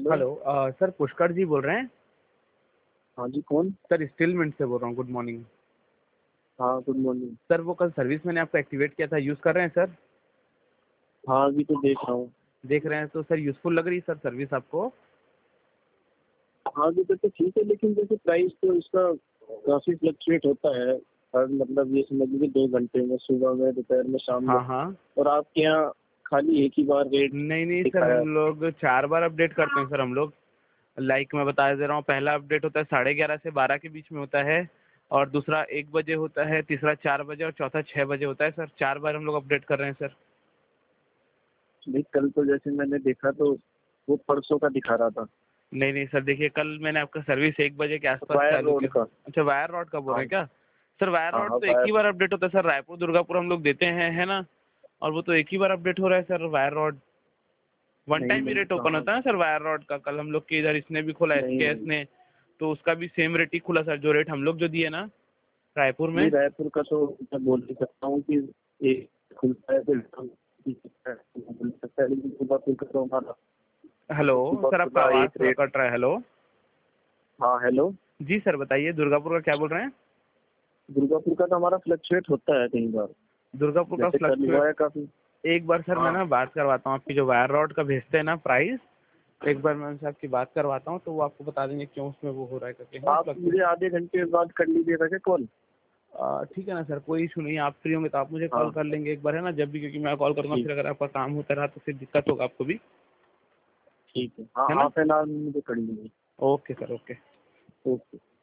Hello sir Pushkar जी बोल रहे हैं? हाँ जी, कौन? सर स्टीलमेंट से बोल रहा हूँ। गुड मॉर्निंग हाँ, गुड मॉर्निंग। सर। वो कल सर्विस मैंने आपको एक्टिवेट किया था, यूज़ कर रहे हैं सर? हाँ, अभी तो देख रहा हूँ। देख रहे हैं तो सर यूज़फुल लग रही है सर सर्विस आपको? हाँ, अभी तक तो ठीक है, लेकिन जैसे प्राइस तो इसका काफी फ्लक्चुएट होता है। हर मतलब ये समझ लीजिए 2 घंटे में, सुबह में, दोपहर में, शाम में। हाँ हाँ। और आपके यहाँ खाली एक ही बार रेट नहीं नहीं सर, दिखाया। हम लोग 4 बार अपडेट करते हैं सर हम लोग। लाइक मैं बता दे रहा हूँ, पहला अपडेट होता है 11:30 से 12 के बीच में होता है, और दूसरा 1 बजे होता है, तीसरा 4 बजे और चौथा 6 बजे होता है सर। 4 बार हम लोग अपडेट कर रहे हैं सर। नहीं, कल तो जैसे मैंने देखा तो वो परसों का दिखा रहा था। नहीं नहीं सर, देखिए कल मैंने आपका सर्विस 1 बजे के आसपास वायर चालू रोड किया। का। अच्छा, वायर रॉड का बोल रहे हाँ हैं क्या? सर वायर हाँ रॉड हाँ, तो एक वायर। ही बार अपडेट होता है सर। रायपुर दुर्गापुर हम लोग देते हैं, है ना? और वो तो एक ही बार अपडेट हो रहा है सर वायर रॉड। वन नहीं टाइम ही नहीं, रेट ओपन कहाँ? होता है सर वायर रॉड का। कल हम लोग के इधर इसने भी खोला, नहीं एसकेएस नहीं ने, तो उसका भी सेम रेट ही खुला सर, जो रेट हम लोग जो दिए ना रायपुर नहीं, में। रायपुर का तो मैं बोल नहीं सकता हूँ कि एक खुलता है फिर बोल सकता है, लेकिन सुबह का तो हमारा हेलो सुबह सर, आपका सुबह आवाज़ एक थोड़ा रेट। कट रहा है। हेलो हाँ, हेलो। जी सर, बताइए दुर्गापुर का क्या बोल रहे हैं? दुर्गापुर का तो हमारा फ्लक्चुएट होता है कई बार। दुर्गापुर का जैसे कल फ्लक्चुएट। हुआ है काफी। एक बार सर मैं हाँ ना बात करवाता हूँ, आपकी जो वायर रॉड का भेजते हैं ना प्राइस, एक बार मैं उनसे आपकी बात करवाता हूँ, तो वो आपको बता देंगे क्यों उसमें वो हो रहा है करके, है ना, आप फ्लक्चुएट। मुझे आधे घंटे बाद कर लीजिएगा क्या कॉल? ठीक है ना सर, कोई इशू नहीं है। आप फ्री होंगे तो आप मुझे कॉल हाँ कर लेंगे एक बार, है ना, जब भी, क्योंकि मैं कॉल करूँगा ठीक। फिर अगर आपका काम होता रहा तो फिर दिक्कत होगा आपको भी, ठीक है, हाँ, है ना? हाफ एन आवर में मुझे कर लीजिए। Okay sir, okay. ओके।